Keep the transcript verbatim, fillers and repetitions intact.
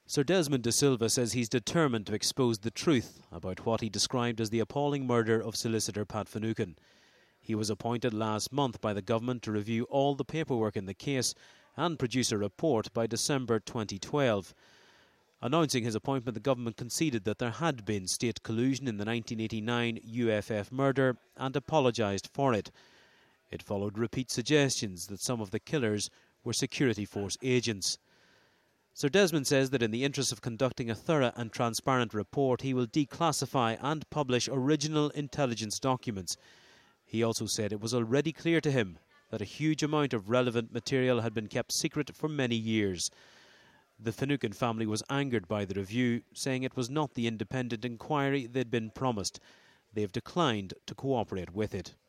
Sir Desmond de Silva says he's determined to expose the truth about what he described as the appalling murder of solicitor Pat Finucane. He was appointed last month by the government to review all the paperwork in the case and produce a report by December twenty twelve. Announcing his appointment, the government conceded that there had been state collusion in the nineteen eighty-nine U F F murder and apologised for it. It followed repeat suggestions that some of the killers were security force agents. Sir Desmond says that in the interest of conducting a thorough and transparent report, he will declassify and publish original intelligence documents. He also said it was already clear to him that a huge amount of relevant material had been kept secret for many years. The Finucane family was angered by the review, saying it was not the independent inquiry they'd been promised. They have declined to cooperate with it.